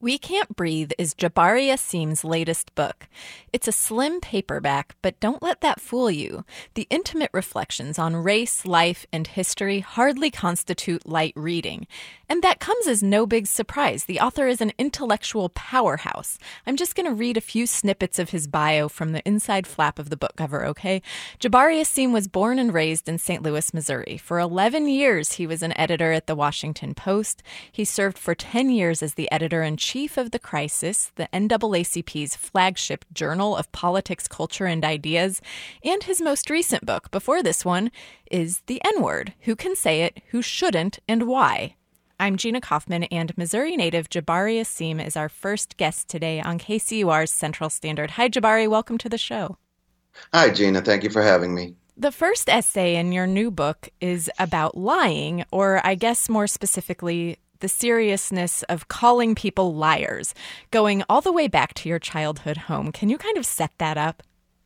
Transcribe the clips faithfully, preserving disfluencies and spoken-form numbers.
We Can't Breathe is Jabari Asim's latest book. It's a slim paperback, but don't let that fool you. The intimate reflections on race, life, and history hardly constitute light reading. And that comes as no big surprise. The author is an intellectual powerhouse. I'm just going to read a few snippets of his bio from the inside flap of the book cover, okay? Jabari Asim was born and raised in Saint Louis, Missouri. For eleven years, he was an editor at the Washington Post. He served for ten years as the editor-in-chief Chief of the Crisis, the N double A C P's flagship journal of politics, culture, and ideas, and his most recent book, before this one, is The N-Word, Who Can Say It, Who Shouldn't, and Why. I'm Gina Kaufman, and Missouri native Jabari Asim is our first guest today on K C U R's Central Standard. Hi, Jabari. Welcome to the show. Hi, Gina. Thank you for having me. The first essay in your new book is about lying, or I guess more specifically, the seriousness of calling people liars, going all the way back to your childhood home. Can you kind of set that up?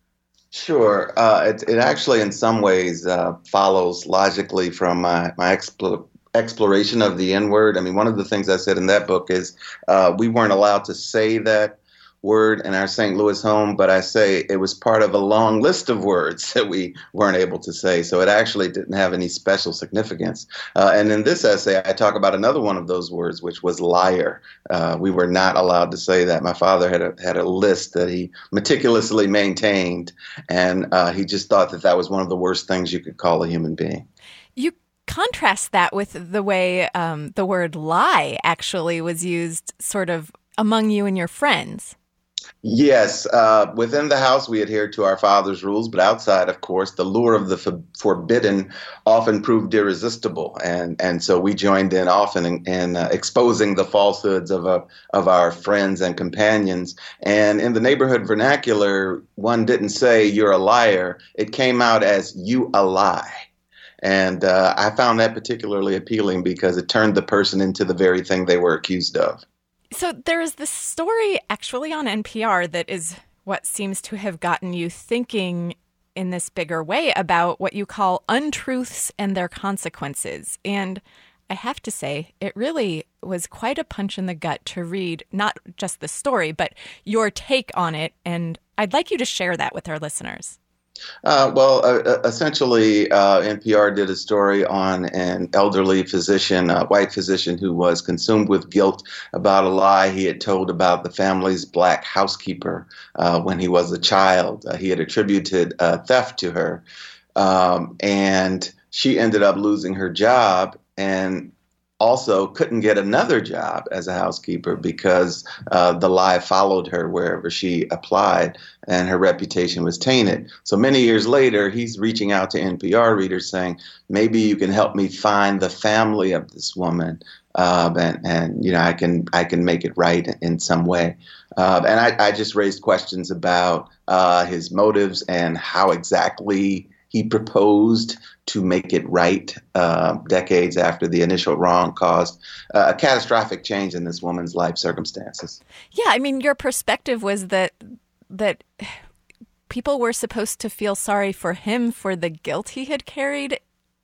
Sure. Uh, it, it actually, in some ways, uh, follows logically from my, my expl- exploration of the N-word. I mean, one of the things I said in that book is uh, we weren't allowed to say that word in our Saint Louis home, but I say it was part of a long list of words that we weren't able to say. So it actually didn't have any special significance. Uh, and in this essay, I talk about another one of those words, which was liar. Uh, we were not allowed to say that. My father had a, had a list that he meticulously maintained, and uh, he just thought that that was one of the worst things you could call a human being. You contrast that with the way um, the word lie actually was used sort of among you and your friends. Yes, uh, within the house, we adhered to our father's rules, but outside, of course, the lure of the for- forbidden often proved irresistible. And and so we joined in often in, in uh, exposing the falsehoods of, uh, of our friends and companions. And in the neighborhood vernacular, one didn't say you're a liar. It came out as you a lie. And uh, I found that particularly appealing because it turned the person into the very thing they were accused of. So there is this story actually on N P R that is what seems to have gotten you thinking in this bigger way about what you call untruths and their consequences. And I have to say, it really was quite a punch in the gut to read not just the story, but your take on it. And I'd like you to share that with our listeners. Uh, well, uh, essentially, uh, N P R did a story on an elderly physician, a white physician who was consumed with guilt about a lie he had told about the family's black housekeeper uh, when he was a child. Uh, he had attributed uh, theft to her, um, and she ended up losing her job and also couldn't get another job as a housekeeper because uh, the lie followed her wherever she applied and her reputation was tainted. So many years later, he's reaching out to N P R readers saying, maybe you can help me find the family of this woman. Um, and, and, you know, I can I can make it right in some way. Uh, and I, I just raised questions about uh, his motives and how exactly he proposed to make it right uh, decades after the initial wrong caused uh, a catastrophic change in this woman's life circumstances. Yeah, I mean, your perspective was that that people were supposed to feel sorry for him for the guilt he had carried,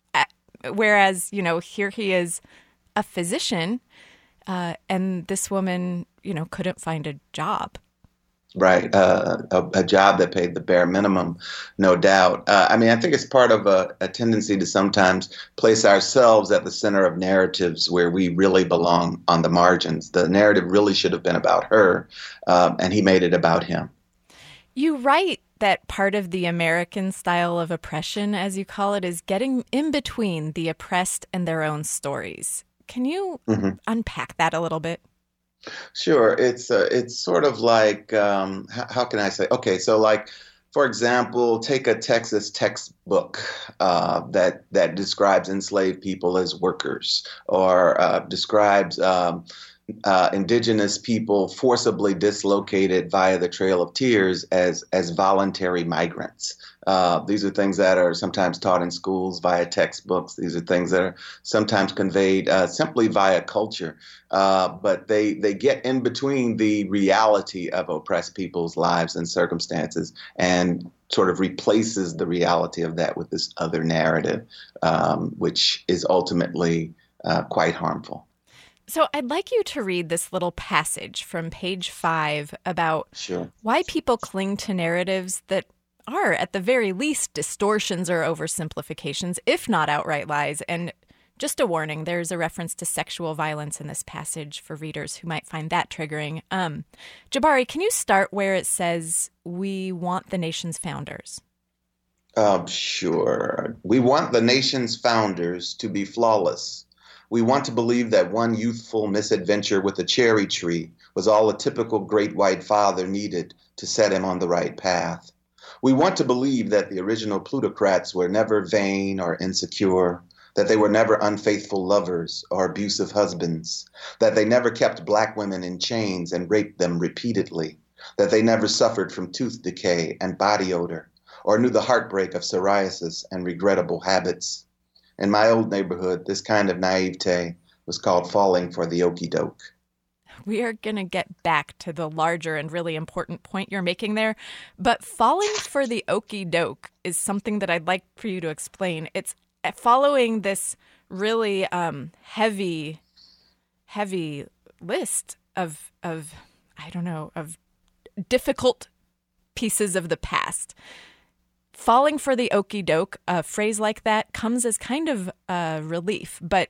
whereas, you know, here he is a physician, uh, and this woman, you know, couldn't find a job. Right. Uh, a, a job that paid the bare minimum, no doubt. Uh, I mean, I think it's part of a, a tendency to sometimes place ourselves at the center of narratives where we really belong on the margins. The narrative really should have been about her, uh, and he made it about him. You write that part of the American style of oppression, as you call it, is getting in between the oppressed and their own stories. Can you mm-hmm. unpack that a little bit? Sure. It's uh, it's sort of like, um, how, how can I say? Okay, so like, for example, take a Texas textbook uh, that that describes enslaved people as workers, or uh, describes um, uh, indigenous people forcibly dislocated via the Trail of Tears as as voluntary migrants. Uh, these are things that are sometimes taught in schools via textbooks. These are things that are sometimes conveyed uh, simply via culture. Uh, but they, they get in between the reality of oppressed people's lives and circumstances and sort of replaces the reality of that with this other narrative, um, which is ultimately uh, quite harmful. So I'd like you to read this little passage from page five about Sure. why people cling to narratives that are, at the very least, distortions or oversimplifications, if not outright lies. And just a warning, there's a reference to sexual violence in this passage for readers who might find that triggering. Um, Jabari, can you start where it says, "We want the nation's founders"? Um, sure. We want the nation's founders to be flawless. We want to believe that one youthful misadventure with a cherry tree was all a typical great white father needed to set him on the right path. We want to believe that the original plutocrats were never vain or insecure, that they were never unfaithful lovers or abusive husbands, that they never kept black women in chains and raped them repeatedly, that they never suffered from tooth decay and body odor, or knew the heartbreak of psoriasis and regrettable habits. In my old neighborhood, this kind of naivete was called falling for the okie doke. We are going to get back to the larger and really important point you're making there. But falling for the okie doke is something that I'd like for you to explain. It's following this really um, heavy, heavy list of, of, I don't know, of difficult pieces of the past. Falling for the okie doke, a phrase like that comes as kind of a relief, but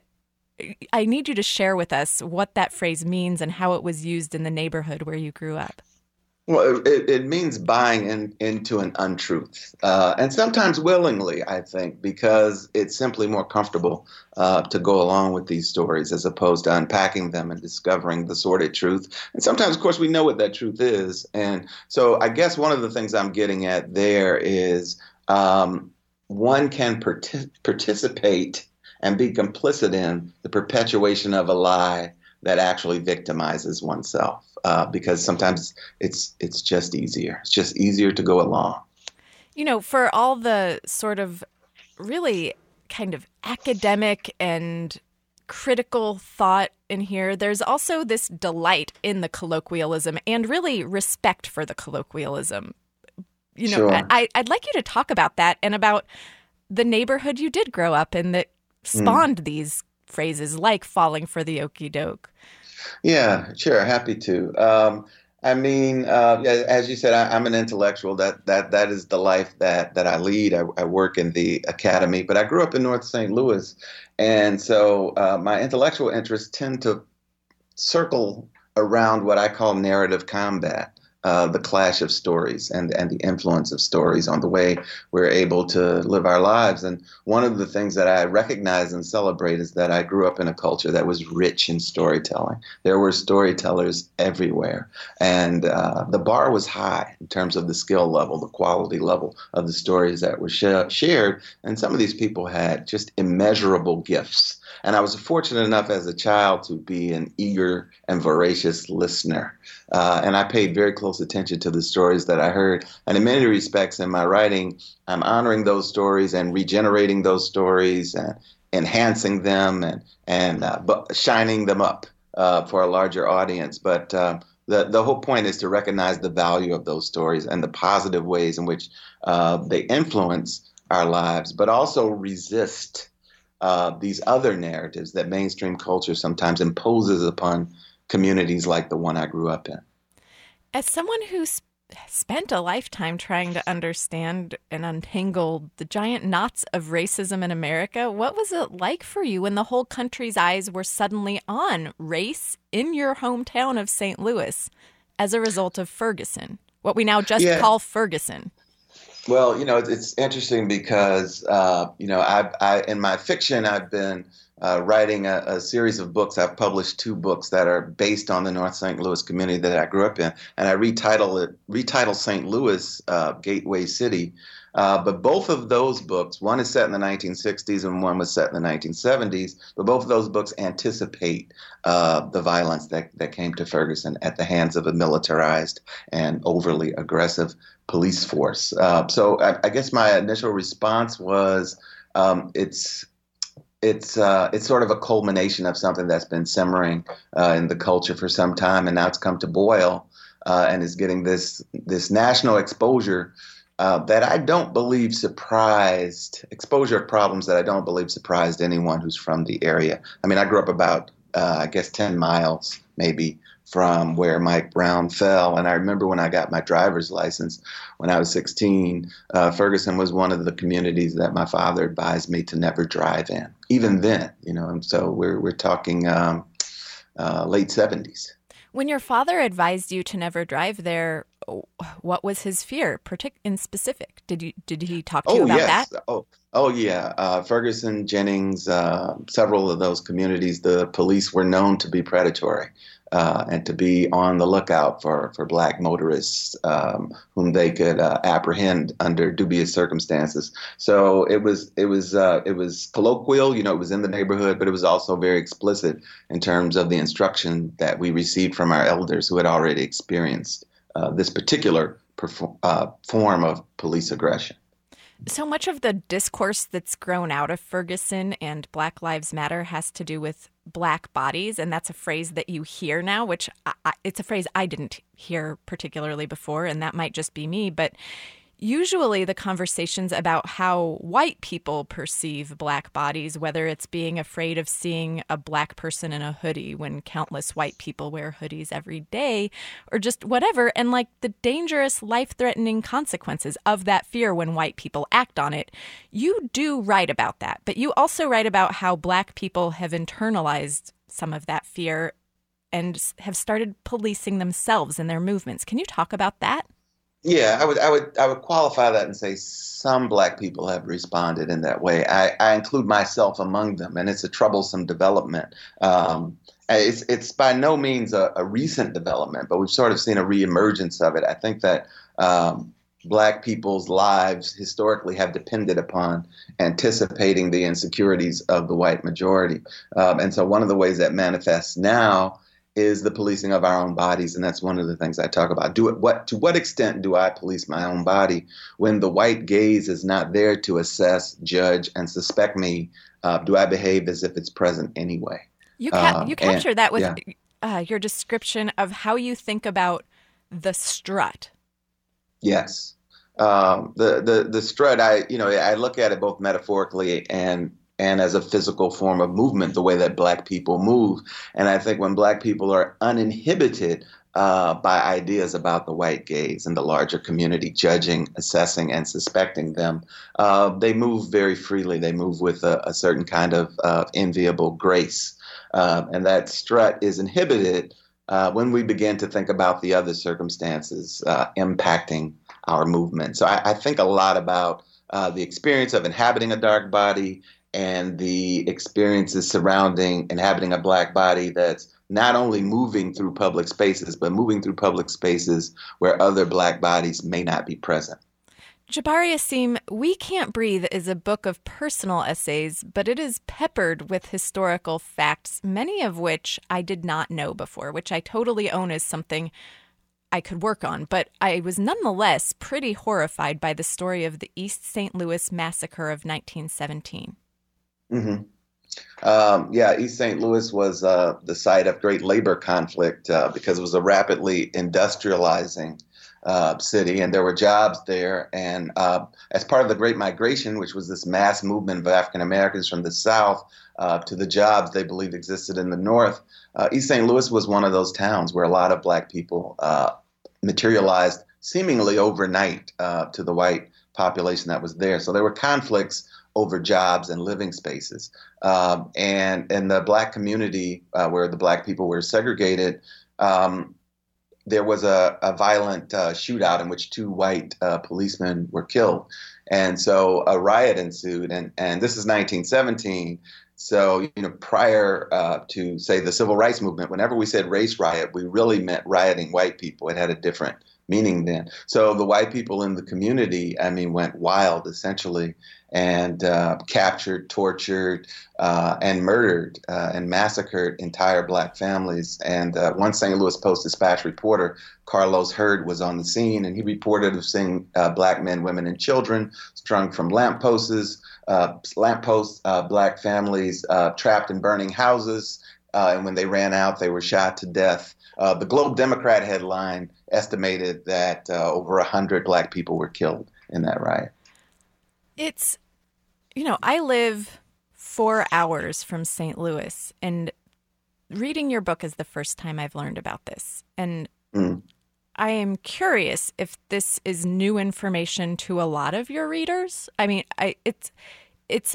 I need you to share with us what that phrase means and how it was used in the neighborhood where you grew up. Well, it, it means buying in, into an untruth, uh, and sometimes willingly, I think, because it's simply more comfortable uh, to go along with these stories as opposed to unpacking them and discovering the sordid truth. And sometimes, of course, we know what that truth is. And so I guess one of the things I'm getting at there is um, one can partic- participate and be complicit in the perpetuation of a lie that actually victimizes oneself, uh, because sometimes it's it's just easier. It's just easier to go along. You know, for all the sort of really kind of academic and critical thought in here, there's also this delight in the colloquialism and really respect for the colloquialism. You know, Sure. I, I'd like you to talk about that and about the neighborhood you did grow up in that spawned mm. these phrases like falling for the okie doke. Yeah, sure. Happy to. Um, I mean, uh, as you said, I, I'm an intellectual. That that that is the life that that I lead. I, I work in the academy, but I grew up in North Saint Louis, and so uh, my intellectual interests tend to circle around what I call narrative combat. Uh, the clash of stories and, and the influence of stories on the way we're able to live our lives. And one of the things that I recognize and celebrate is that I grew up in a culture that was rich in storytelling. There were storytellers everywhere. And uh, the bar was high in terms of the skill level, the quality level of the stories that were sh- shared. And some of these people had just immeasurable gifts. And I was fortunate enough as a child to be an eager and voracious listener. Uh, and I paid very close attention to the stories that I heard. And in many respects in my writing, I'm honoring those stories and regenerating those stories and enhancing them and, and uh, but shining them up uh, for a larger audience. But uh, the, the whole point is to recognize the value of those stories and the positive ways in which uh, they influence our lives, but also resist Uh, these other narratives that mainstream culture sometimes imposes upon communities like the one I grew up in. As someone who sp- spent a lifetime trying to understand and untangle the giant knots of racism in America, what was it like for you when the whole country's eyes were suddenly on race in your hometown of Saint Louis as a result of Ferguson, what we now just Yeah. call Ferguson? Well, you know, it's, it's interesting because, uh, you know, I, I in my fiction, I've been uh, writing a, a series of books. I've published two books that are based on the North Saint Louis community that I grew up in, and I retitle it, retitle Saint Louis uh, Gateway City. Uh, but both of those books, one is set in the nineteen sixties and one was set in the nineteen seventies, but both of those books anticipate uh, the violence that, that came to Ferguson at the hands of a militarized and overly aggressive police force. Uh, so I, I guess my initial response was um, it's it's uh, it's sort of a culmination of something that's been simmering uh, in the culture for some time, and now it's come to boil uh, and is getting this this national exposure uh, that I don't believe surprised exposure of problems that I don't believe surprised anyone who's from the area. I mean, I grew up about uh, I guess, ten miles maybe from where Mike Brown fell. And I remember when I got my driver's license when I was sixteen, uh, Ferguson was one of the communities that my father advised me to never drive in, even then, you know, and so we're, we're talking um, uh, late seventies. When your father advised you to never drive there, what was his fear, partic- in specific? Did you did he talk to you Oh, about yes. that? Oh, oh, yeah. Uh, Ferguson, Jennings, uh, several of those communities, the police were known to be predatory uh, and to be on the lookout for, for black motorists um, whom they could uh, apprehend under dubious circumstances. So it was it was uh, it was colloquial, you know, it was in the neighborhood, but it was also very explicit in terms of the instruction that we received from our elders who had already experienced uh, this particular perform, uh, form of police aggression. So much of the discourse that's grown out of Ferguson and Black Lives Matter has to do with black bodies, and that's a phrase that you hear now, which I, I, it's a phrase I didn't hear particularly before, and that might just be me, but usually the conversations about how white people perceive black bodies, whether it's being afraid of seeing a black person in a hoodie when countless white people wear hoodies every day, or just whatever, and like the dangerous, life-threatening consequences of that fear when white people act on it. You do write about that, but you also write about how black people have internalized some of that fear and have started policing themselves in their movements. Can you talk about that? Yeah, I would, I would, I would qualify that and say some black people have responded in that way. I, I include myself among them, and it's a troublesome development. Um, it's, it's by no means a, a recent development, but we've sort of seen a reemergence of it. I think that um, black people's lives historically have depended upon anticipating the insecurities of the white majority, um, and so one of the ways that manifests now is the policing of our own bodies, and that's one of the things I talk about. Do it, what to what extent do I police my own body when the white gaze is not there to assess, judge, and suspect me? Uh, do I behave as if it's present anyway? You ca- uh, you capture and, that with yeah. uh, your description of how you think about the strut. Yes, um, the the the strut. I you know I look at it both metaphorically and. and as a physical form of movement, the way that black people move. And I think when black people are uninhibited uh, by ideas about the white gaze and the larger community, judging, assessing, and suspecting them, uh, they move very freely. They move with a, a certain kind of uh, enviable grace. Uh, and that strut is inhibited uh, when we begin to think about the other circumstances uh, impacting our movement. So I, I think a lot about uh, the experience of inhabiting a dark body and the experiences surrounding inhabiting a black body that's not only moving through public spaces, but moving through public spaces where other black bodies may not be present. Jabari Asim, We Can't Breathe is a book of personal essays, but it is peppered with historical facts, many of which I did not know before, which I totally own as something I could work on. But I was nonetheless pretty horrified by the story of the East Saint Louis massacre of nineteen seventeen. Mm-hmm. Um, yeah, East Saint Louis was uh, the site of great labor conflict uh, because it was a rapidly industrializing uh, city, and there were jobs there. And uh, as part of the Great Migration, which was this mass movement of African Americans from the South uh, to the jobs they believed existed in the North, uh, East Saint Louis was one of those towns where a lot of black people uh, materialized seemingly overnight uh, to the white population that was there. So there were conflicts over jobs and living spaces. Um, and in the black community uh, where the black people were segregated, um, there was a, a violent uh, shootout in which two white uh, policemen were killed. And so a riot ensued. And, and this is nineteen seventeen. So, you know, prior uh, to, say, the civil rights movement, whenever we said race riot, we really meant rioting white people. It had a different meaning then. So the white people in the community, I mean, went wild, essentially, and uh, captured, tortured, uh, and murdered uh, and massacred entire black families. And uh, one Saint Louis Post-Dispatch reporter, Carlos Hurd, was on the scene, and he reported of seeing uh, black men, women, and children strung from lampposts, uh, lampposts, uh, black families uh, trapped in burning houses, uh, and when they ran out, they were shot to death. Uh, the Globe Democrat headline estimated that uh, over one hundred black people were killed in that riot. It's, you know, I live four hours from Saint Louis, and reading your book is the first time I've learned about this. And Mm. I am curious if this is new information to a lot of your readers. I mean, I, it's it's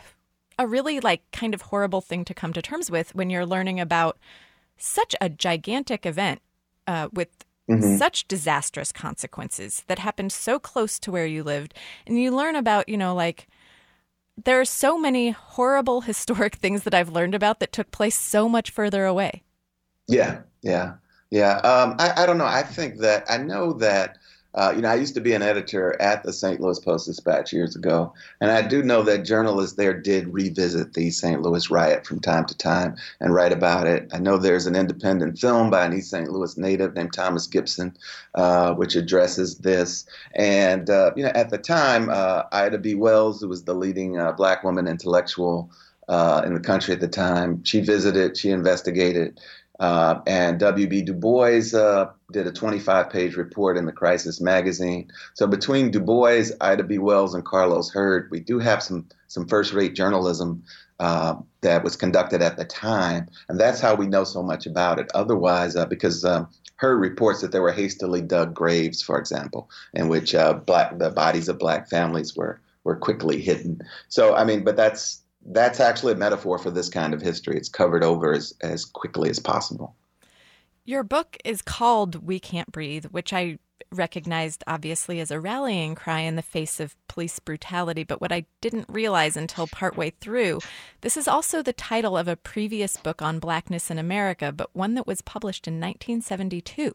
a really like kind of horrible thing to come to terms with when you're learning about such a gigantic event uh, with mm-hmm. such disastrous consequences that happened so close to where you lived. And you learn about, you know, like there are so many horrible historic things that I've learned about that took place so much further away. Yeah, yeah, yeah. Um, I, I don't know. I think that I know that, uh, you know, I used to be an editor at the Saint Louis Post-Dispatch years ago. And I do know that journalists there did revisit the Saint Louis riot from time to time and write about it. I know there's an independent film by an East Saint Louis native named Thomas Gibson, uh, which addresses this. And, uh, you know, at the time, uh, Ida B. Wells, who was the leading uh, Black woman intellectual uh, in the country at the time, she visited, she investigated. Uh, and W B. Du Bois uh, did a twenty-five page report in the Crisis magazine. So between Du Bois, Ida B. Wells, and Carlos Hurd, we do have some some first-rate journalism uh, that was conducted at the time. And that's how we know so much about it. Otherwise, uh, because um, Hurd reports that there were hastily dug graves, for example, in which uh, black the bodies of Black families were were quickly hidden. So, I mean, but that's That's actually a metaphor for this kind of history. It's covered over as, as quickly as possible. Your book is called We Can't Breathe, which I recognized obviously as a rallying cry in the face of police brutality. But what I didn't realize until partway through, this is also the title of a previous book on Blackness in America, but one that was published in nineteen seventy-two.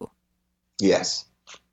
Yes.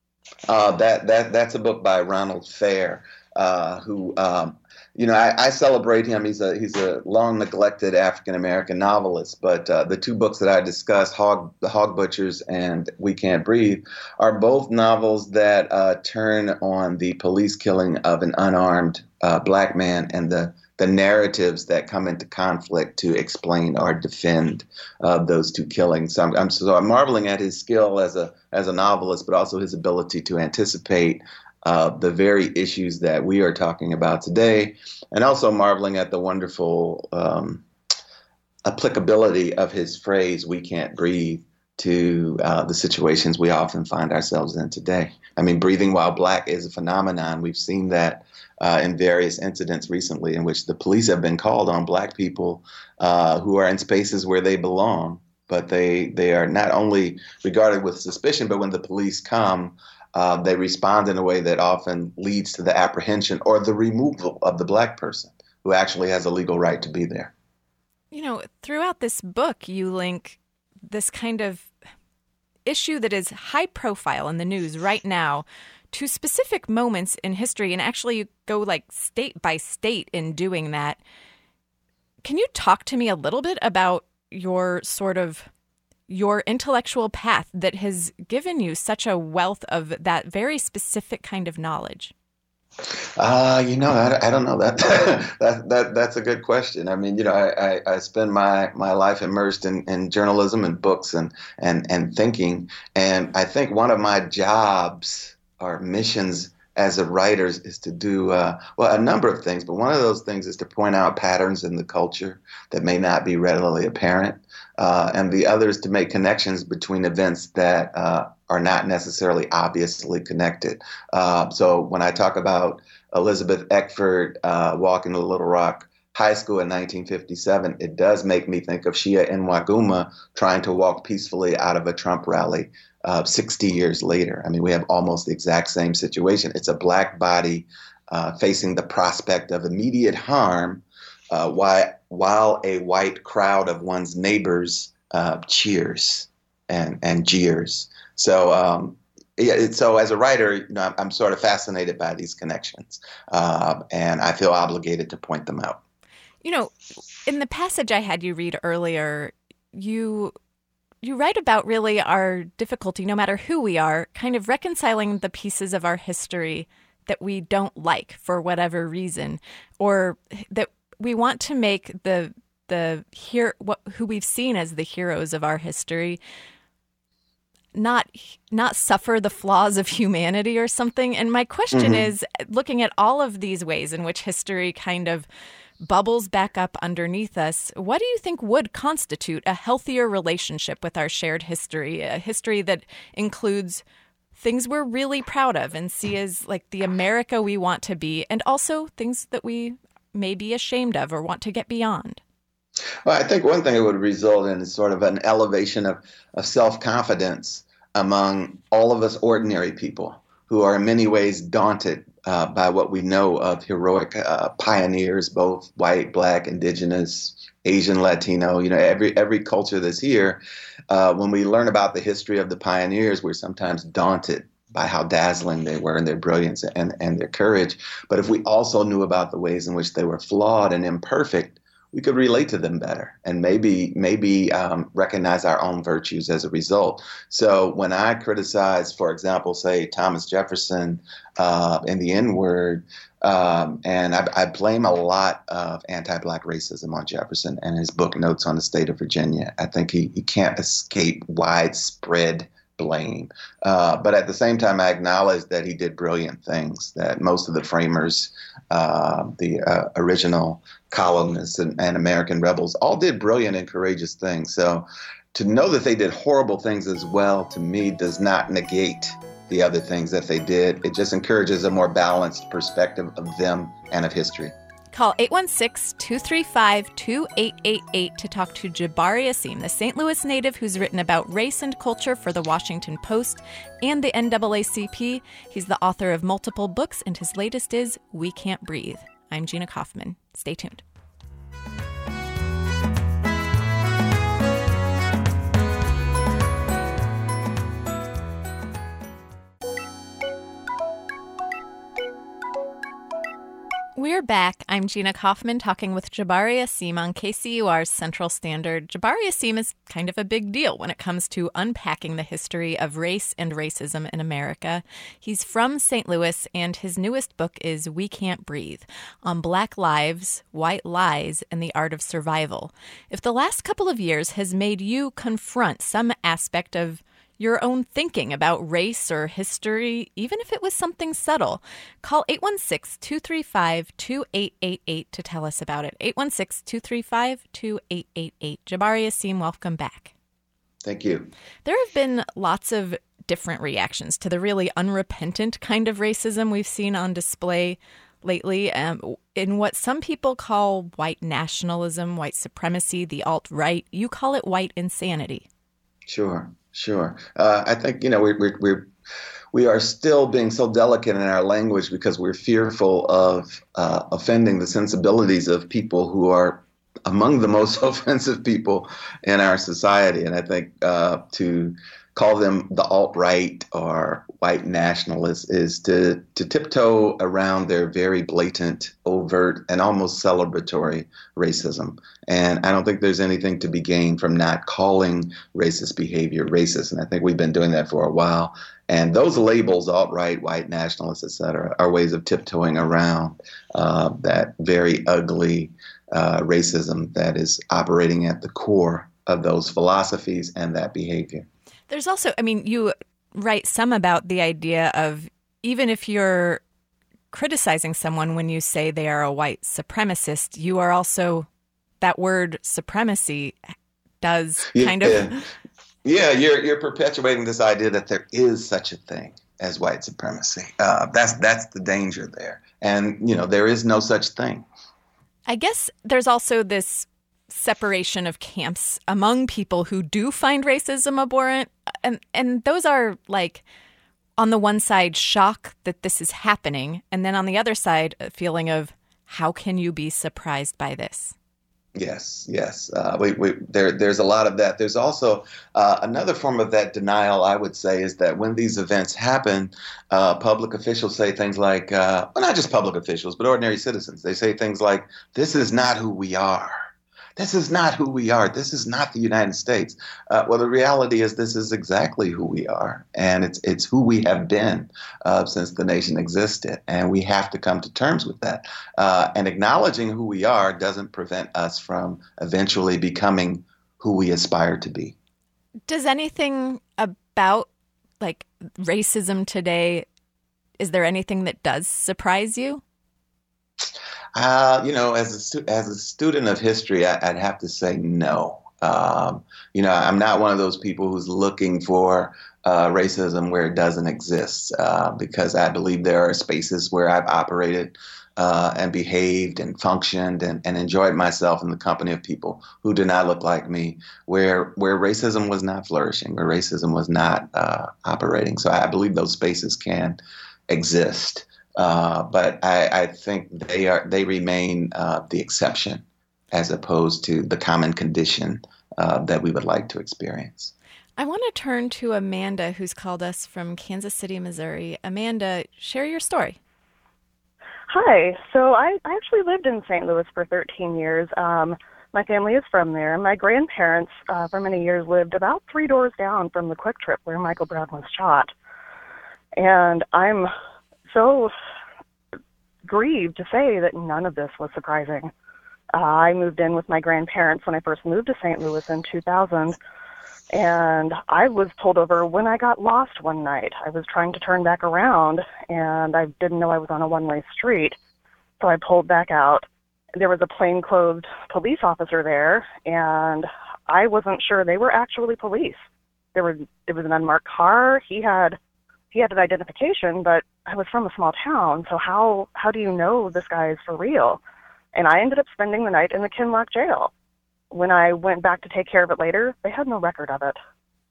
Uh, that that that's a book by Ronald Fair, uh, who... Um, You know, I, I celebrate him. He's a he's a long neglected African American novelist. But uh, the two books that I discussed, Hog, The Hog Butchers and We Can't Breathe, are both novels that uh, turn on the police killing of an unarmed uh, Black man and the the narratives that come into conflict to explain or defend uh, those two killings. So I'm, I'm so I'm marveling at his skill as a as a novelist, but also his ability to anticipate Uh, the very issues that we are talking about today, and also marveling at the wonderful um, applicability of his phrase, we can't breathe, to uh, the situations we often find ourselves in today. I mean, breathing while Black is a phenomenon. We've seen that uh, in various incidents recently in which the police have been called on Black people uh, who are in spaces where they belong, but they, they are not only regarded with suspicion, but when the police come, Uh, they respond in a way that often leads to the apprehension or the removal of the Black person who actually has a legal right to be there. You know, throughout this book, you link this kind of issue that is high profile in the news right now to specific moments in history, and actually you go like state by state in doing that. Can you talk to me a little bit about your sort of your intellectual path that has given you such a wealth of that very specific kind of knowledge? Uh, you know, I, I don't know that, that, that, that's a good question. I mean, you know, I, I, I spend my, my life immersed in, in journalism and books and, and, and thinking. And I think one of my jobs or missions as a writer is to do, uh, well, a number of things, but one of those things is to point out patterns in the culture that may not be readily apparent. Uh, and the other is to make connections between events that uh, are not necessarily obviously connected. Uh, so when I talk about Elizabeth Eckford uh, walking to Little Rock High School in nineteen fifty-seven, it does make me think of Shia Nwaguma trying to walk peacefully out of a Trump rally uh, sixty years later. I mean, we have almost the exact same situation. It's a Black body uh, facing the prospect of immediate harm uh, while, while a white crowd of one's neighbors uh, cheers and, and jeers. So, um, yeah, it, so as a writer, you know, I'm, I'm sort of fascinated by these connections, uh, and I feel obligated to point them out. You know, in the passage I had you read earlier, you you write about really our difficulty, no matter who we are, kind of reconciling the pieces of our history that we don't like for whatever reason, or that we want to make the the here what who we've seen as the heroes of our history not not suffer the flaws of humanity or something. And my question mm-hmm. is, looking at all of these ways in which history kind of bubbles back up underneath us. What do you think would constitute a healthier relationship with our shared history, a history that includes things we're really proud of and see as like the America we want to be, and also things that we may be ashamed of or want to get beyond? Well, I think one thing it would result in is sort of an elevation of, of self-confidence among all of us ordinary people who are in many ways daunted uh, by what we know of heroic uh, pioneers, both white, black, indigenous, Asian, Latino, you know, every every culture that's here. Uh, when we learn about the history of the pioneers, we're sometimes daunted by how dazzling they were and their brilliance and, and their courage. But if we also knew about the ways in which they were flawed and imperfect, we could relate to them better and maybe maybe um, recognize our own virtues as a result. So when I criticize, for example, say Thomas Jefferson uh, and the N-word, um, and I, I blame a lot of anti-Black racism on Jefferson and his book Notes on the State of Virginia. I think he, he can't escape widespread blame. Uh, but at the same time, I acknowledge that he did brilliant things, that most of the framers, uh, the uh, original colonists and, and American rebels all did brilliant and courageous things. So to know that they did horrible things as well, to me, does not negate the other things that they did. It just encourages a more balanced perspective of them and of history. Call eight one six, two three five, two eight eight eight to talk to Jabari Asim, the Saint Louis native who's written about race and culture for the Washington Post and the N double A C P. He's the author of multiple books, and his latest is We Can't Breathe. I'm Gina Kaufman. Stay tuned. We're back. I'm Gina Kaufman talking with Jabari Asim on K C U R's Central Standard. Jabari Asim is kind of a big deal when it comes to unpacking the history of race and racism in America. He's from Saint Louis, and his newest book is We Can't Breathe, on Black lives, white lies, and the art of survival. If the last couple of years has made you confront some aspect of your own thinking about race or history, even if it was something subtle, call eight one six, two three five, two eight eight eight to tell us about it. eight one six, two three five, two eight eight eight. Jabari Asim, welcome back. Thank you. There have been lots of different reactions to the really unrepentant kind of racism we've seen on display lately, um, in what some people call white nationalism, white supremacy, the alt-right. You call it white insanity. Sure. Sure. Uh, I think, you know, we, we, we're, we are still being so delicate in our language because we're fearful of uh, offending the sensibilities of people who are among the most offensive people in our society. And I think uh, to call them the alt-right or white nationalists is to, to tiptoe around their very blatant, overt, and almost celebratory racism. And I don't think there's anything to be gained from not calling racist behavior racist. And I think we've been doing that for a while. And those labels, alt-right, white nationalists, et cetera, are ways of tiptoeing around uh, that very ugly uh, racism that is operating at the core of those philosophies and that behavior. There's also, I mean, you write some about the idea of even if you're criticizing someone when you say they are a white supremacist, you are also, that word supremacy does kind yeah. of... Yeah, you're you're perpetuating this idea that there is such a thing as white supremacy. Uh, that's that's the danger there. And, you know, there is no such thing. I guess there's also this separation of camps among people who do find racism abhorrent. And and those are like, on the one side, shock that this is happening. And then on the other side, a feeling of, how can you be surprised by this? Yes, yes. Uh, we, we, there, there's a lot of that. There's also uh, another form of that denial, I would say, is that when these events happen, uh, public officials say things like, uh, well, not just public officials, but ordinary citizens. They say things like, this is not who we are. This is not who we are. This is not the United States. Uh, well, the reality is this is exactly who we are. And it's it's who we have been uh, since the nation existed. And we have to come to terms with that. Uh, and acknowledging who we are doesn't prevent us from eventually becoming who we aspire to be. Does anything about like racism today, is there anything that does surprise you? Uh, you know, as a stu- as a student of history, I, I'd have to say no. Um, you know, I'm not one of those people who's looking for uh, racism where it doesn't exist, uh, because I believe there are spaces where I've operated uh, and behaved and functioned and, and enjoyed myself in the company of people who do not look like me, where where racism was not flourishing, where racism was not uh, operating. So I believe those spaces can exist. Uh, but I, I think they are they remain uh, the exception as opposed to the common condition uh, that we would like to experience. I want to turn to Amanda, who's called us from Kansas City, Missouri. Amanda, share your story. Hi. So I, I actually lived in Saint Louis for thirteen years. Um, my family is from there. My grandparents uh, for many years lived about three doors down from the Quick Trip where Michael Brown was shot. And I'm so grieved to say that none of this was surprising. Uh, I moved in with my grandparents when I first moved to Saint Louis in two thousand, and I was pulled over when I got lost one night. I was trying to turn back around, and I didn't know I was on a one-way street, so I pulled back out. There was a plainclothes police officer there, and I wasn't sure they were actually police. There was it was an unmarked car. He had he had an identification, but I was from a small town, so how how do you know this guy is for real? And I ended up spending the night in the Kinloch jail. When I went back to take care of it later, they had no record of it.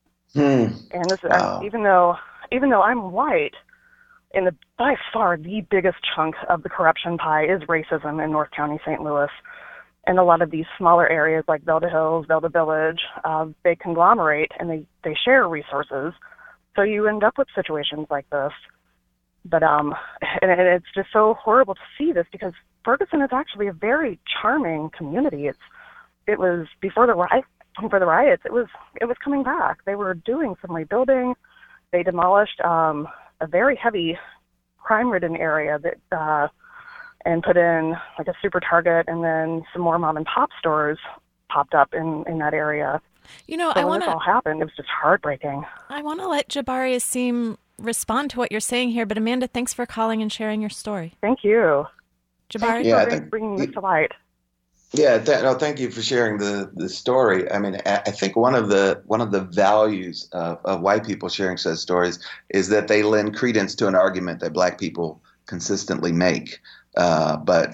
Hmm. And this, Wow. uh, even though even though I'm white, and the by far the biggest chunk of the corruption pie is racism in North County, Saint Louis, and a lot of these smaller areas like Velda Hills, Velda Village, uh, they conglomerate and they they share resources, so you end up with situations like this. But um, and, and it's just so horrible to see this because Ferguson is actually a very charming community. It's it was before the riot, before the riots. It was it was coming back. They were doing some rebuilding. They demolished um, a very heavy crime-ridden area that uh, and put in like a Super Target, and then some more mom and pop stores popped up in, in that area. You know, so I when want this all to happened, it was just heartbreaking. I want to let Jabari Asim respond to what you're saying here, but Amanda, thanks for calling and sharing your story. Thank you. Jabari? Thank you Yeah, for I think- bringing this to light. Yeah, th- no, thank you for sharing the, the story. I mean, I I think one of the one of the values of, of white people sharing such stories is that they lend credence to an argument that black people consistently make, uh, but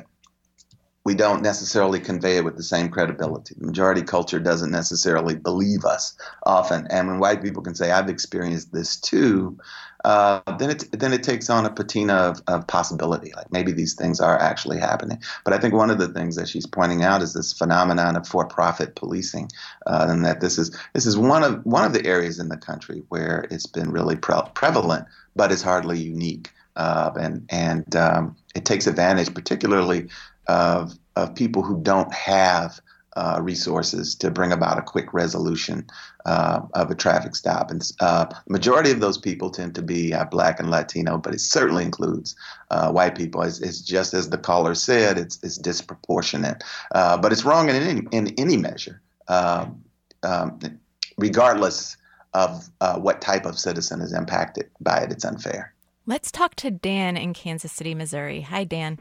we don't necessarily convey it with the same credibility. The majority culture doesn't necessarily believe us often, and when white people can say, "I've experienced this too," uh, then it then it takes on a patina of, of possibility. Like maybe these things are actually happening. But I think one of the things that she's pointing out is this phenomenon of for-profit policing, uh, and that this is this is one of one of the areas in the country where it's been really pre- prevalent, but it's hardly unique, uh, and and um, it takes advantage, particularly of of people who don't have Uh, resources to bring about a quick resolution uh, of a traffic stop. And uh, the majority of those people tend to be uh, black and Latino, but it certainly includes uh, white people. It's, it's just as the caller said, it's, it's disproportionate. Uh, but it's wrong in any, in any measure, um, um, regardless of uh, what type of citizen is impacted by it. It's unfair. Let's talk to Dan in Kansas City, Missouri. Hi, Dan.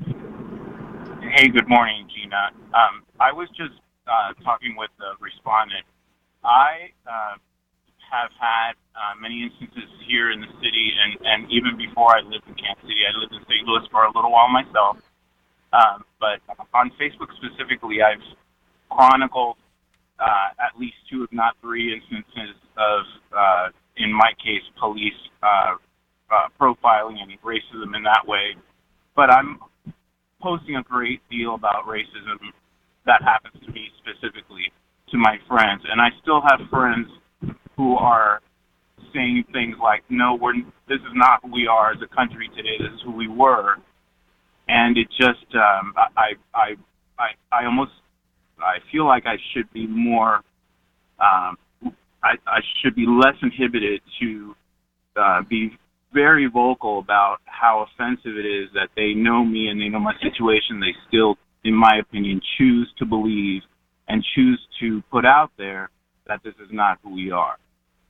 Hey, good morning, Gina. Um, I was just uh, talking with the respondent. I uh, have had uh, many instances here in the city, and, and even before I lived in Kansas City, I lived in Saint Louis for a little while myself. Um, but on Facebook specifically, I've chronicled uh, at least two, if not three, instances of, uh, in my case, police uh, uh, profiling and racism in that way. But I'm posting a great deal about racism that happens to me specifically to my friends, and I still have friends who are saying things like, "No, we're this is not who we are as a country today. This is who we were," and it just um, I I I I almost I feel like I should be more um, I I should be less inhibited to uh, be very vocal about how offensive it is that they know me and they know my situation. They still, in my opinion, choose to believe and choose to put out there that this is not who we are.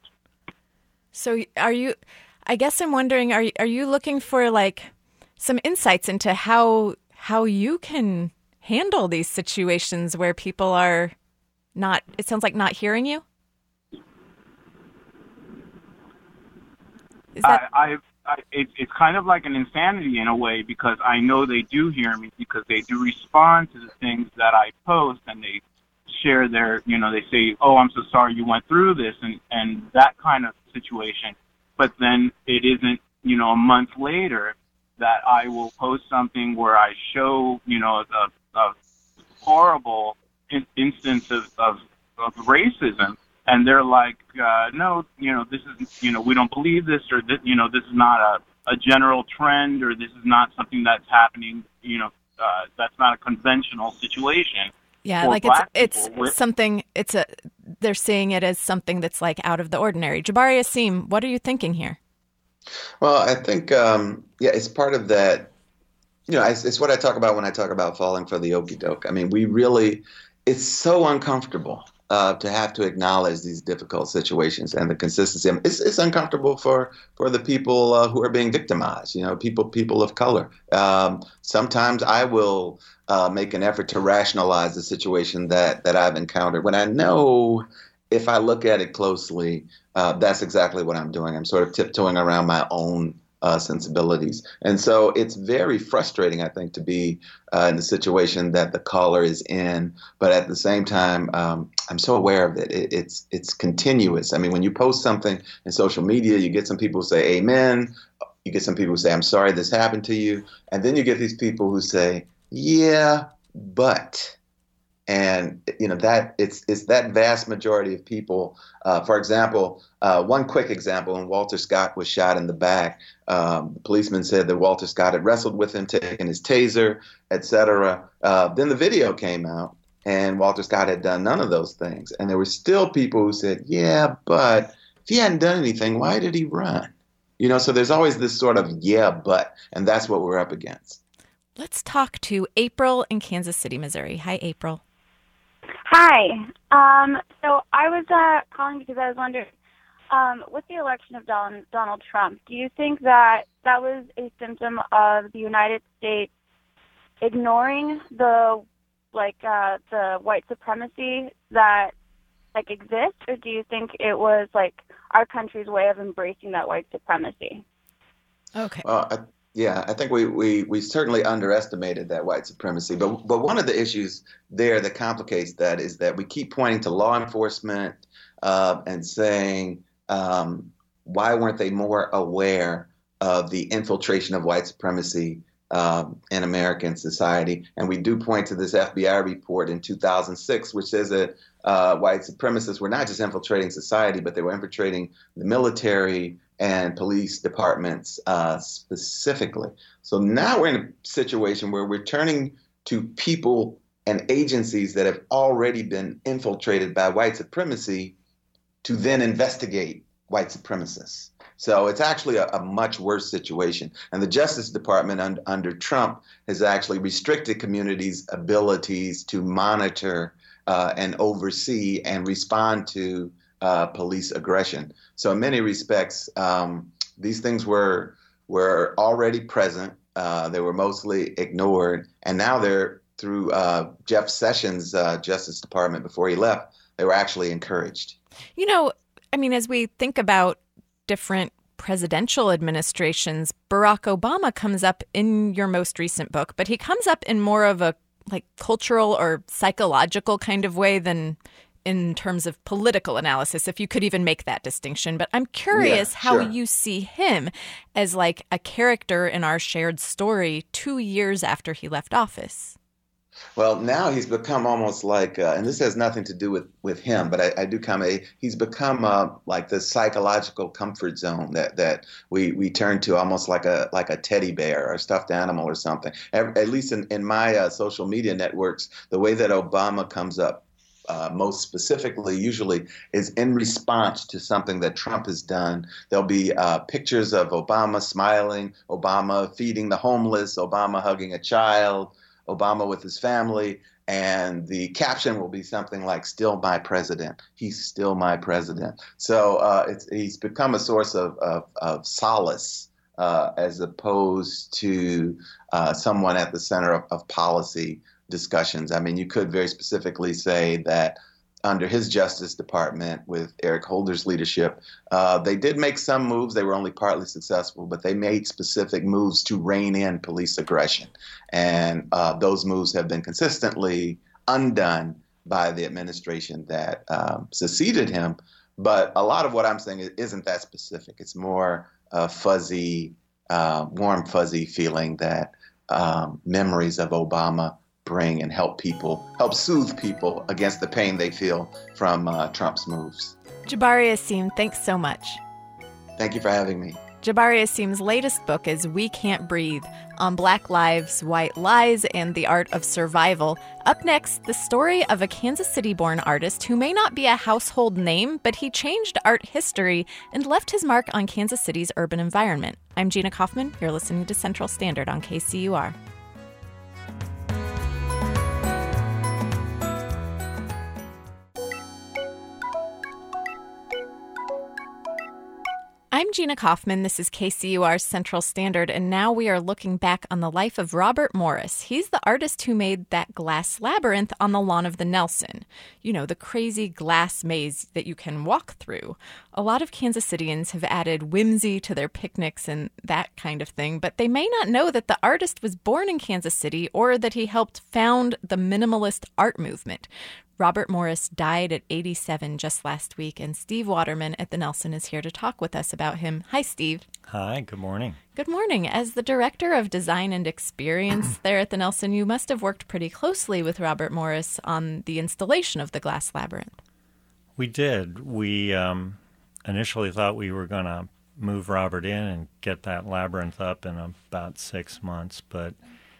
So are you, I guess I'm wondering, are, are you looking for like some insights into how how you can handle these situations where people are not, it sounds like not hearing you. Is that... I, I've, I, it, it's kind of like an insanity in a way, because I know they do hear me, because they do respond to the things that I post, and they share their, you know, they say, oh, I'm so sorry you went through this, and, and that kind of situation. But then it isn't, you know, a month later that I will post something where I show, you know, a, a horrible in, instance of, of, of racism, and they're like, uh, no, you know, this is, you know, we don't believe this, or this, you know, this is not a, a general trend, or this is not something that's happening, you know, uh, that's not a conventional situation. Yeah, like it's it's something, it's a, they're seeing it as something that's like out of the ordinary. Jabari Asim, what are you thinking here? Well, I think, um, yeah, it's part of that, you know, it's, it's what I talk about when I talk about falling for the okie doke. I mean, we really, it's so uncomfortable uh, to have to acknowledge these difficult situations and the consistency. I mean, it's, it's uncomfortable for, for the people uh, who are being victimized, you know, people, people of color. Um, sometimes I will uh, make an effort to rationalize the situation that, that I've encountered when I know if I look at it closely, uh, that's exactly what I'm doing. I'm sort of tiptoeing around my own uh, sensibilities. And so it's very frustrating, I think, to be uh, in the situation that the caller is in. But at the same time, um, I'm so aware of it. it. It's it's continuous. I mean, when you post something in social media, you get some people who say, amen. You get some people who say, I'm sorry this happened to you. And then you get these people who say, yeah, but... And, you know, that it's it's that vast majority of people. Uh, for example, uh, one quick example, when Walter Scott was shot in the back, um, the policeman said that Walter Scott had wrestled with him, taken his taser, et cetera. Uh, then the video came out, and Walter Scott had done none of those things. And there were still people who said, yeah, but if he hadn't done anything, why did he run? You know, so there's always this sort of yeah, but, and that's what we're up against. Let's talk to April in Kansas City, Missouri. Hi, April. Hi. Um, so I was uh, calling because I was wondering, um, with the election of Don, Donald Trump, do you think that that was a symptom of the United States ignoring the like uh, the white supremacy that like exists, or do you think it was like our country's way of embracing that white supremacy? Okay. Well, I- Yeah, I think we, we, we certainly underestimated that white supremacy. But but one of the issues there that complicates that is that we keep pointing to law enforcement uh, and saying, um, why weren't they more aware of the infiltration of white supremacy um, in American society? And we do point to this F B I report in two thousand six, which says that uh, white supremacists were not just infiltrating society, but they were infiltrating the military and police departments uh, specifically. So now we're in a situation where we're turning to people and agencies that have already been infiltrated by white supremacy to then investigate white supremacists. So it's actually a, a much worse situation. And the Justice Department un- under Trump has actually restricted communities' abilities to monitor uh, and oversee and respond to Uh, police aggression. So in many respects, um, these things were were already present. Uh, they were mostly ignored, and now they're through uh, Jeff Sessions' uh, Justice Department before he left. They were actually encouraged. You know, I mean, as we think about different presidential administrations, Barack Obama comes up in your most recent book, but he comes up in more of a like cultural or psychological kind of way than in terms of political analysis, if you could even make that distinction. But I'm curious yeah, how sure. you see him as like a character in our shared story two years after he left office. Well, now he's become almost like, uh, and this has nothing to do with, with him, but I, I do come a, he's become uh, like the psychological comfort zone that, that we, we turn to, almost like a like a teddy bear or a stuffed animal or something. At, at least in, in my uh, social media networks, the way that Obama comes up Uh, most specifically, usually, is in response to something that Trump has done. There'll be uh, pictures of Obama smiling, Obama feeding the homeless, Obama hugging a child, Obama with his family, and the caption will be something like, "Still my president. He's still my president." So uh, it's, he's become a source of, of, of solace uh, as opposed to uh, someone at the center of, of policy discussions. I mean, you could very specifically say that under his Justice Department, with Eric Holder's leadership, uh, they did make some moves. They were only partly successful, but they made specific moves to rein in police aggression. And uh, those moves have been consistently undone by the administration that um, succeeded him. But a lot of what I'm saying isn't that specific. It's more a fuzzy, uh, warm, fuzzy feeling that um, memories of Obama bring and help people, help soothe people against the pain they feel from uh, Trump's moves. Jabari Asim, thanks so much. Thank you for having me. Jabari Asim's latest book is We Can't Breathe, on Black Lives, White Lies, and the Art of Survival. Up next, the story of a Kansas City-born artist who may not be a household name, but he changed art history and left his mark on Kansas City's urban environment. I'm Gina Kaufman. You're listening to Central Standard on K C U R. I'm Gina Kaufman. This is K C U R's Central Standard, and now we are looking back on the life of Robert Morris. He's the artist who made that glass labyrinth on the lawn of the Nelson. You know, the crazy glass maze that you can walk through. A lot of Kansas Cityans have added whimsy to their picnics and that kind of thing, but they may not know that the artist was born in Kansas City or that he helped found the minimalist art movement. Robert Morris died at eighty-seven just last week, and Steve Waterman at the Nelson is here to talk with us about him. Hi, Steve. Hi, good morning. Good morning. As the Director of Design and Experience there at the Nelson, you must have worked pretty closely with Robert Morris on the installation of the Glass Labyrinth. We did. We um, initially thought we were going to move Robert in and get that labyrinth up in about six months, but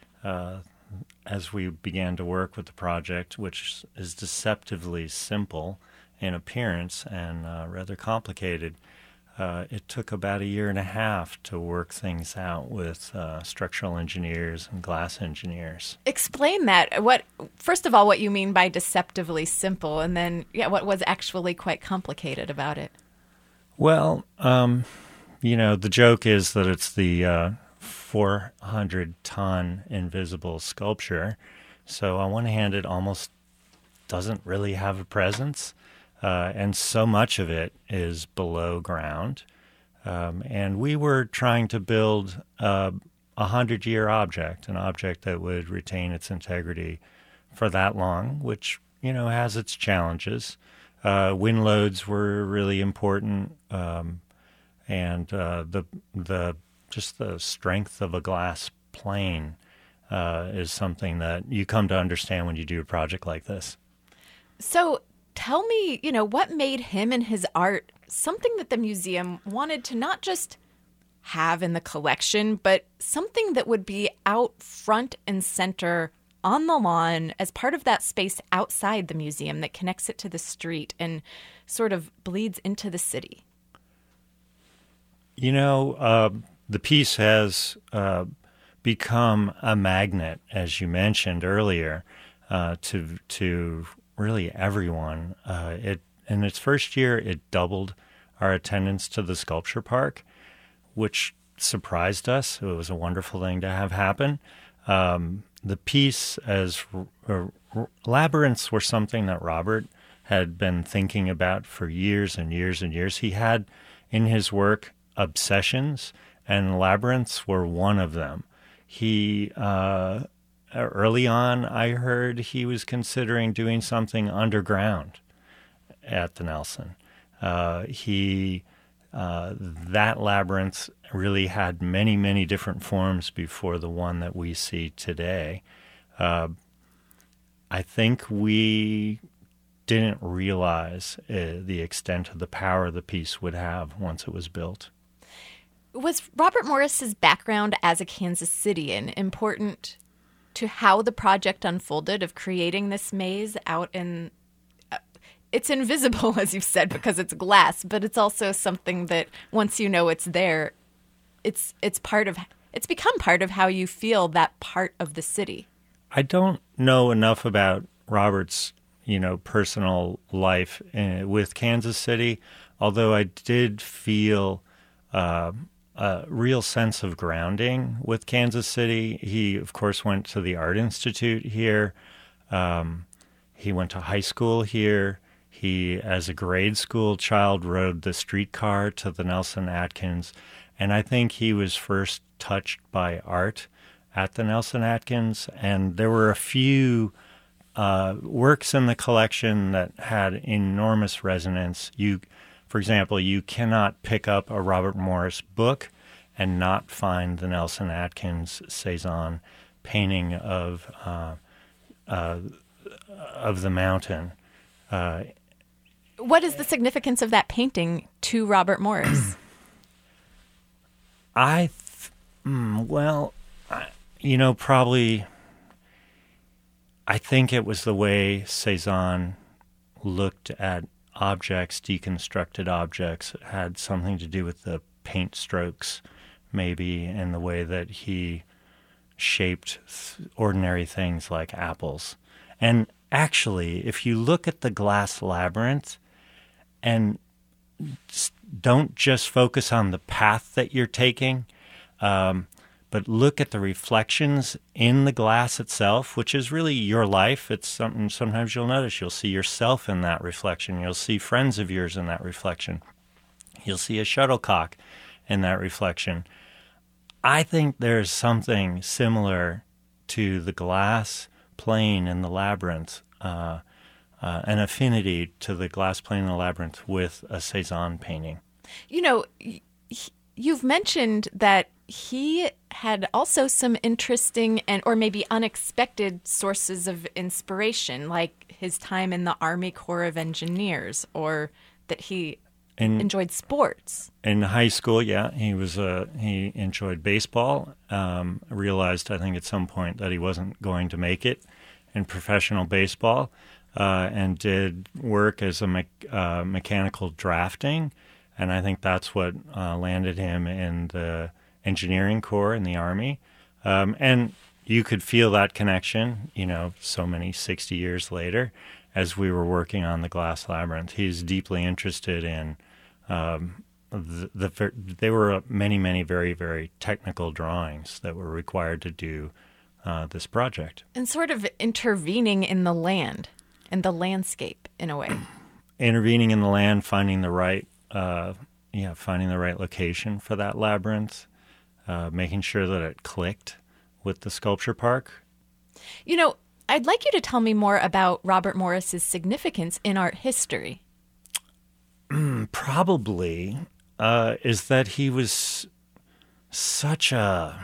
uh, as we began to work with the project, which is deceptively simple in appearance and uh, rather complicated, uh, it took about a year and a half to work things out with uh, structural engineers and glass engineers. Explain that. What, first of all, what you mean by deceptively simple, and then yeah, what was actually quite complicated about it? Well, um, you know, the joke is that it's the uh, four hundred ton invisible sculpture. So on one hand, it almost doesn't really have a presence, uh, and so much of it is below ground. Um, and we were trying to build uh, a hundred-year object, an object that would retain its integrity for that long, which, you know, has its challenges. Uh, wind loads were really important, um, and uh, the the just the strength of a glass plane uh, is something that you come to understand when you do a project like this. So tell me, you know, what made him and his art something that the museum wanted to not just have in the collection, but something that would be out front and center on the lawn as part of that space outside the museum that connects it to the street and sort of bleeds into the city? You know, uh, the piece has uh, become a magnet, as you mentioned earlier, uh, to to really everyone. Uh, it in its first year, it doubled our attendance to the sculpture park, which surprised us. It was a wonderful thing to have happen. Um, the piece, as uh, labyrinths were something that Robert had been thinking about for years and years and years. He had in his work obsessions, and labyrinths were one of them. He, uh, early on, I heard he was considering doing something underground at the Nelson. Uh, he, uh, that labyrinth really had many, many different forms before the one that we see today. Uh, I think we didn't realize uh, the extent of the power the piece would have once it was built. Was Robert Morris's background as a Kansas Citian important to how the project unfolded of creating this maze out in uh, it's invisible, as you've said, because it's glass, but it's also something that once you know it's there, it's it's part of it's become part of how you feel that part of the city. I don't know enough about Robert's, you know, personal life uh, with Kansas City, although I did feel uh, a real sense of grounding with Kansas City. He, of course, went to the Art Institute here. Um, he went to high school here. He, as a grade school child, rode the streetcar to the Nelson Atkins. And I think he was first touched by art at the Nelson Atkins. And there were a few uh, works in the collection that had enormous resonance. You, for example, you cannot pick up a Robert Morris book and not find the Nelson Atkins Cezanne painting of uh, uh, of the mountain. Uh, what is the significance of that painting to Robert Morris? I, th- mm, well, I, you know, probably, I think it was the way Cezanne looked at objects, deconstructed objects. It had something to do with the paint strokes, maybe, and the way that he shaped th- ordinary things like apples. And actually, if you look at the glass labyrinth and don't just focus on the path that you're taking, um, but look at the reflections in the glass itself, which is really your life. It's something sometimes you'll notice. You'll see yourself in that reflection. You'll see friends of yours in that reflection. You'll see a shuttlecock in that reflection. I think there's something similar to the glass plane in the labyrinth, uh, uh, an affinity to the glass plane in the labyrinth with a Cezanne painting. You know, you've mentioned that he had also some interesting and or maybe unexpected sources of inspiration, like his time in the Army Corps of Engineers, or that he in, enjoyed sports. In high school, yeah, he was uh, he enjoyed baseball. Um, realized, I think, at some point that he wasn't going to make it in professional baseball, uh, and did work as a me- uh, mechanical drafting, and I think that's what uh, landed him in the engineering corps in the Army. Um, and you could feel that connection, you know, so many sixty years later, as we were working on the Glass Labyrinth. He's deeply interested in um, the, the there were many, many very, very technical drawings that were required to do uh, this project. And sort of intervening in the land, in the landscape, in a way. Intervening in the land, finding the right, uh, yeah, finding the right location for that labyrinth, uh, making sure that it clicked with the sculpture park. You know, I'd like you to tell me more about Robert Morris's significance in art history. Probably uh, is that he was such a,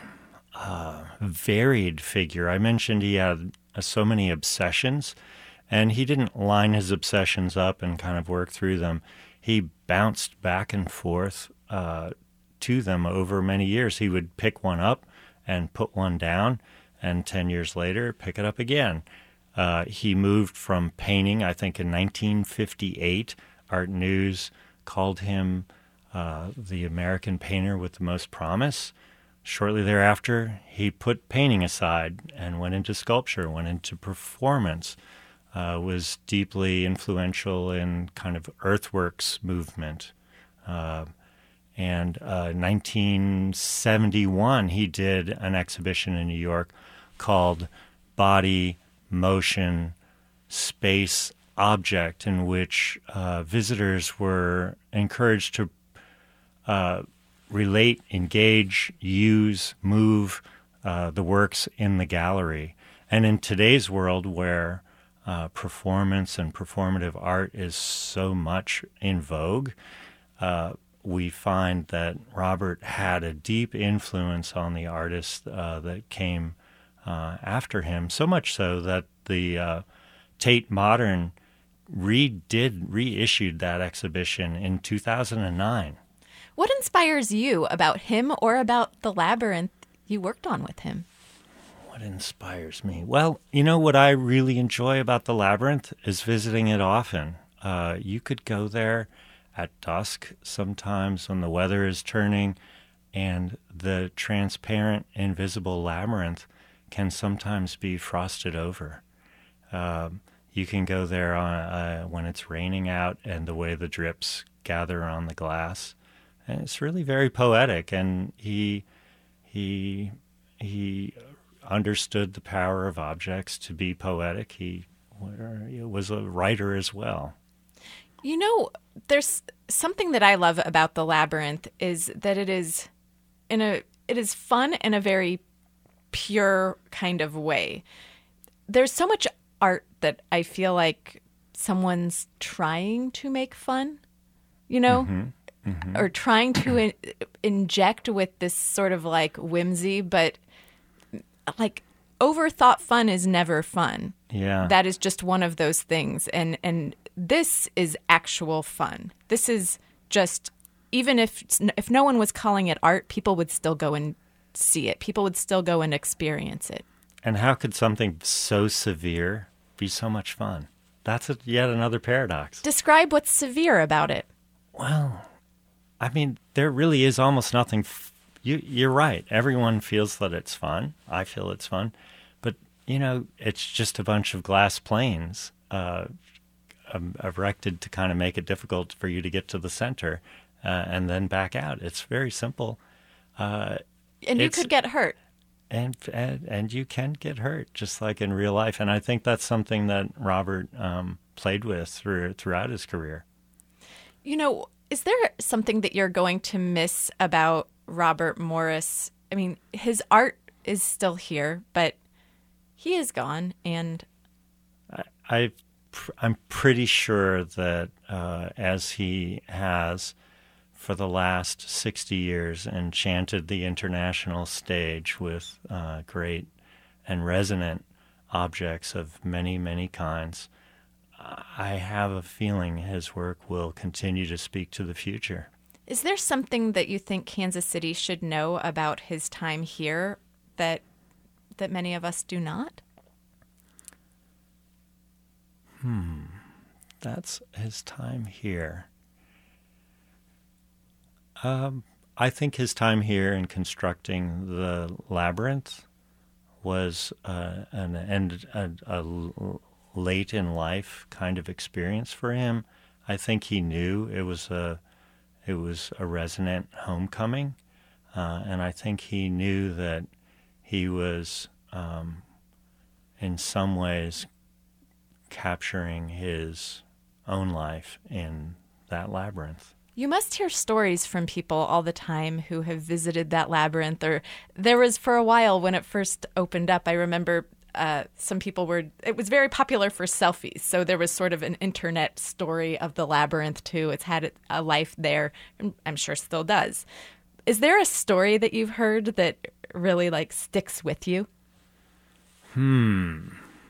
a varied figure. I mentioned he had uh, so many obsessions, and he didn't line his obsessions up and kind of work through them. He bounced back and forth uh, to them over many years. He would pick one up and put one down, and ten years later, pick it up again. Uh, he moved from painting, I think in nineteen fifty-eight, Art News called him uh, the American painter with the most promise. Shortly thereafter, he put painting aside and went into sculpture, went into performance, uh, was deeply influential in kind of earthworks movement. Uh, and uh, nineteen seventy-one, he did an exhibition in New York called Body, Motion, Space, Object, in which uh, visitors were encouraged to uh, relate, engage, use, move uh, the works in the gallery. And in today's world where uh, performance and performative art is so much in vogue, uh, we find that Robert had a deep influence on the artists uh, that came uh, after him, so much so that the uh, Tate Modern redid, reissued that exhibition in two thousand nine. What inspires you about him or about the labyrinth you worked on with him? What inspires me? Well, you know, what I really enjoy about the labyrinth is visiting it often. Uh, you could go there at dusk sometimes when the weather is turning, and the transparent, invisible labyrinth can sometimes be frosted over. Um, you can go there on, uh, when it's raining out and the way the drips gather on the glass And it's really very poetic, and he he he understood the power of objects to be poetic. He was a writer as well. You know, there's something that I love about The Labyrinth is that it is in a it is fun in a very pure kind of way. There's so much art that I feel like someone's trying to make fun, you know, mm-hmm. Mm-hmm. or trying to in- inject with this sort of like whimsy, but like overthought fun is never fun. Yeah. That is just one of those things. And, and this is actual fun. This is just, even if if no one was calling it art, people would still go and see it. People would still go and experience it. And how could something so severe be so much fun? That's a, yet another paradox. Describe what's severe about it. Well, I mean, there really is almost nothing. F- you, you're right. Everyone feels that it's fun. I feel it's fun. But, you know, it's just a bunch of glass planes uh, um, erected to kind of make it difficult for you to get to the center uh, and then back out. It's very simple. Uh, and you could get hurt. And, and and you can get hurt, just like in real life. And I think that's something that Robert um, played with through, throughout his career. You know, is there something that you're going to miss about Robert Morris? I mean, his art is still here, but he is gone. And I, I, I'm pretty sure that uh, as he has for the last sixty years enchanted the international stage with uh, great and resonant objects of many, many kinds, I have a feeling his work will continue to speak to the future. Is there something that you think Kansas City should know about his time here that that many of us do not? Hmm. That's his time here. Um, I think his time here in constructing the Labyrinth was uh, an end, a, a late in life kind of experience for him. I think he knew it was a it was a resonant homecoming, uh, and I think he knew that he was um, in some ways capturing his own life in that labyrinth. You must hear stories from people all the time who have visited that labyrinth. Or there was for a while when it first opened up, I remember uh, some people were, it was very popular for selfies. So there was sort of an internet story of the labyrinth too. It's had a life there, and I'm sure still does. Is there a story that you've heard that really like sticks with you? Hmm.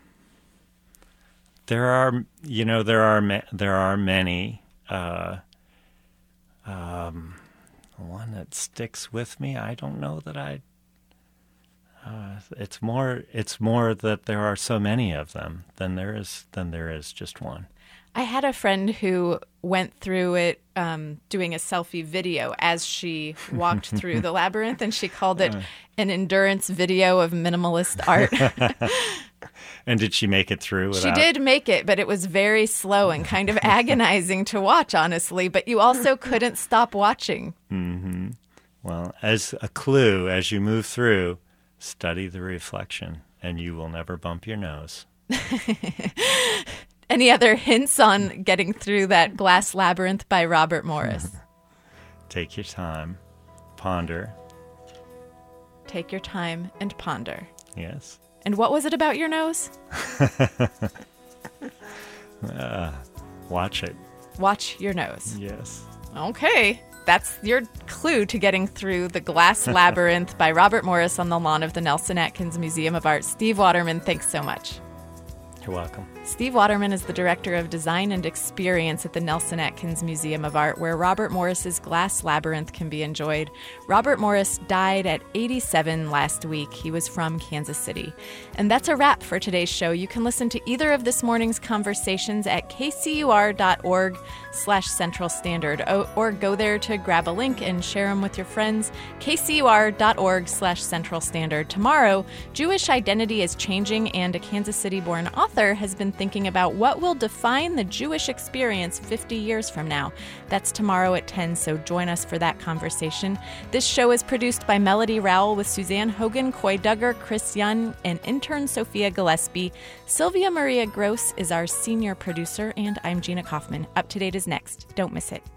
There are, you know, there are, there are many, uh, Um, one that sticks with me, I don't know that I. Uh, it's more. It's more that there are so many of them than there is than there is just one. I had a friend who went through it um, doing a selfie video as she walked through the labyrinth, and she called it an endurance video of minimalist art. And did she make it through? Without... She did make it, but it was very slow and kind of agonizing to watch, honestly. But you also couldn't stop watching. Mm-hmm. Well, as a clue, as you move through, study the reflection, and you will never bump your nose. Any other hints on getting through that glass labyrinth by Robert Morris? Take your time. Ponder. Take your time and ponder. Yes. And what was it about your nose? uh, watch it. Watch your nose. Yes. Okay. That's your clue to getting through the Glass Labyrinth by Robert Morris on the lawn of the Nelson Atkins Museum of Art. Steve Waterman, thanks so much. You're welcome. Steve Waterman is the Director of Design and Experience at the Nelson Atkins Museum of Art, where Robert Morris's Glass Labyrinth can be enjoyed. Robert Morris died at eighty-seven last week. He was from Kansas City. And that's a wrap for today's show. You can listen to either of this morning's conversations at kcur.org slash Central Standard, or go there to grab a link and share them with your friends. kcur.org slash Central Standard. Tomorrow, Jewish identity is changing, and a Kansas City-born author author has been thinking about what will define the Jewish experience fifty years from now. That's tomorrow at ten, so join us for that conversation. This show is produced by Melody Rowell with Suzanne Hogan, Coy Duggar, Chris Young, and intern Sophia Gillespie. Sylvia Maria Gross is our senior producer, and I'm Gina Kaufman. Up to Date is next. Don't miss it.